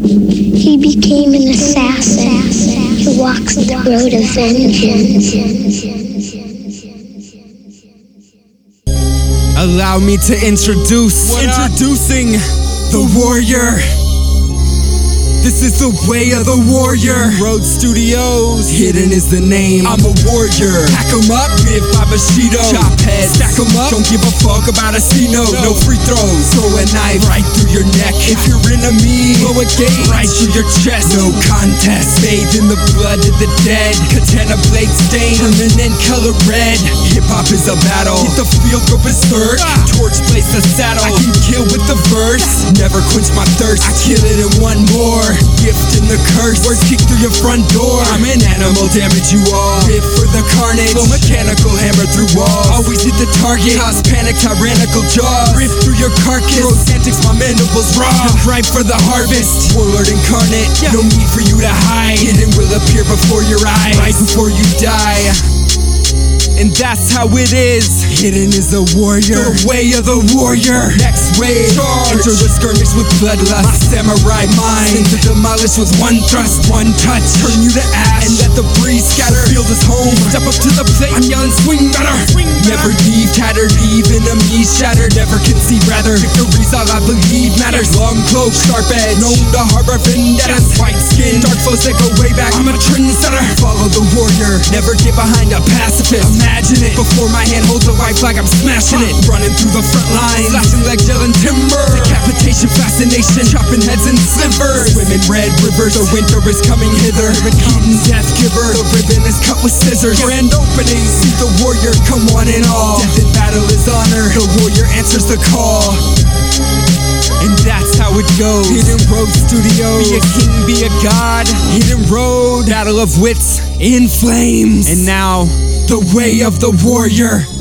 He became an assassin. He walks the road of vengeance. Allow me to introducing the warrior. This is the way of the warrior. Road Studios, hidden is the name. I'm a warrior. Pack 'em up, live by Bushido. Chop heads, stack 'em up. Don't give a fuck about a C-note. No free throws. Throw a knife right through your neck. If you're enemy, blow a gate right through your chest. No contest, bathed in the blood of the dead. Katana blade stain, permanent color red. Hip hop is a battle. Hit the field, go berserk. Torch place the saddle. I can kill with the verse. Never quench my thirst. I kill it in one more. Gift in the curse. Words kick through your front door. I'm an animal, damage you all. Live for the carnage. Blow mechanical hammer through walls. Always hit the target. Cause panic, tyrannical jaws. Rip through your carcass. Throw antics, my mandibles raw. Ripe for the harvest. Warlord incarnate. No need for you to hide. Hidden will appear before your eyes. Right before you die. And that's how it is. Hidden is a warrior. The way of the warrior. Next wave. Charge. Enter the skirmish with bloodlust. My samurai mind. Sin to demolish with one thrust, one touch. Turn you to ash. And let the breeze scatter. Field is home. Step up to the plate. I'm yelling swing better. Never leave tattered. Even enemies shattered. Never concede rather. Victory's all I believe matters. Long cloak, sharp edge. Known to harbor vendettas. White skin. Dark foes that go way back. I'm a trendsetter. Follow the warrior. Never get behind a pacifist. Imagine it. Before my hand holds a white flag, I'm smashing it. Running through the front lines, slashing like gelling timber. Decapitation, fascination, chopping heads and slivers. Swimming red rivers, the winter is coming hither. Hidden death giver, the ribbon is cut with scissors. Grand opening, see the warrior come one and all. Death in battle is honor, the warrior answers the call. And that's how it goes. Hidden Road Studios. Be a king, be a god. Hidden Road. Battle of wits in flames. And now, the way of the warrior.